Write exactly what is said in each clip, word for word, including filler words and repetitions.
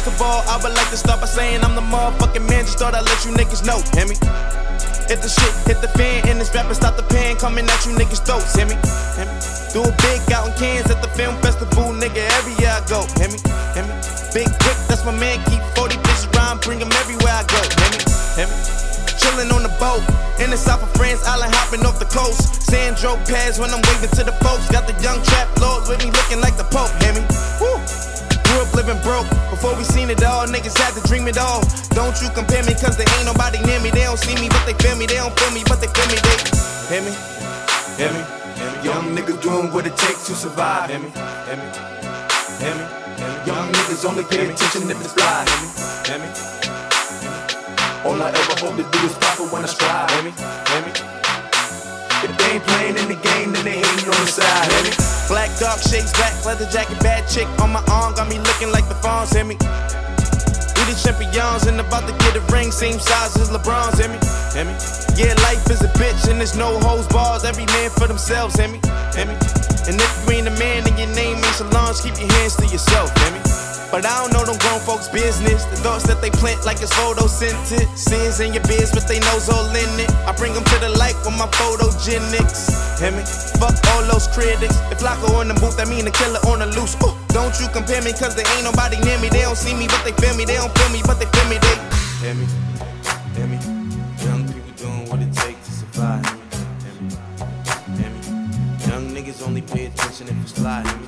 First of all, I would like to start by saying I'm the motherfucking man. Just thought I'd let you niggas know, hear me? If the shit hit the fan and this rapper stop the pan, coming at you niggas throats, hear me? Hear me? Do a big out in Cairns at the film festival, nigga, every year I go, hear me? Hear me? Big Rick, that's my man, keep forty bitches around, bring them everywhere I go, hear me? Hear me? Chillin' on the boat, in the south of France, island hopping off the coast. Sandro pads when I'm waving to the folks. Got the young trap lord with me looking like the Pope, hear me? Woo! Grew up living broke, before we seen it all, niggas had to dream it all. Don't you compare me, cause there ain't nobody near me. They don't see me, but they feel me, they don't feel me, but they feel me, they hear me, hear me, hear me. Young niggas doing what it takes to survive. Hear me, hear me, hear me, hear me. Young niggas only pay attention if it's fly. Hear me, hear me, all I ever hope to do is profit when I strive. hear me, hear me. If they ain't playing in the game, then they hating on the side. Hear me? Black dog shakes back, leather jacket, bad chick on my arm, got me looking like the Fonz, hear me? We the champions and about to get a ring, same size as LeBron's, hear me? Hear me? Yeah, life is a bitch and there's no hoes bars, every man for themselves, hear me? Hear me? And if you ain't a man and your name ain't Solange, keep your hands to yourself, hear me? But I don't know them grown folks' business. The thoughts that they plant like it's photosynthesis in your biz with they nose all in it. I bring them to the light with my photogenics. Hear me? Fuck all those critics. If Flacco in the booth, that mean the killer on the loose. Ooh, don't you compare me, cause there ain't nobody near me. They don't see me, but they feel me. They don't feel me, but they feel me. They hear me? Hear me? Young people doing what it takes to survive. Hear me? Hear me? Young niggas only pay attention if it's fly. Hear me?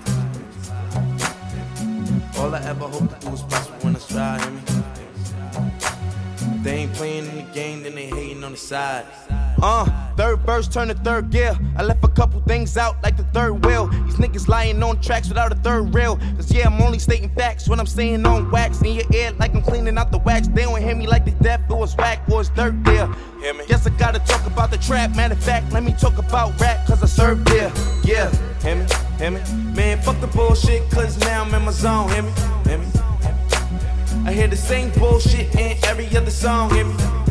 All I ever hope to do is prosper when I strive, hear me? If they ain't playing in the game, then they hating on the side. Uh, third verse turn to third gear. I left a couple things out like the third wheel. These niggas lying on tracks without a third rail. Cause yeah, I'm only stating facts when I'm saying on wax. In your ear like I'm cleaning out the wax. They don't hear me like the death, it was whack or it's dirt there. Hear me? Guess I gotta talk about the trap. Matter of fact, let me talk about rap, cause I serve there. Yeah, hear me? Hear me? Man, fuck the bullshit, cause now I'm in my zone, hear me? Hear me? I hear the same bullshit in every other song, hear me?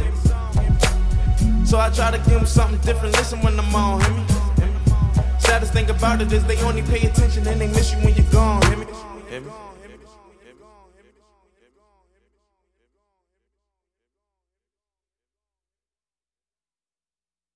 So I try to give them something different, listen when I'm on, hear me? Hear me? Saddest thing about it is they only pay attention and they miss you when you're gone, hear me? Hear me?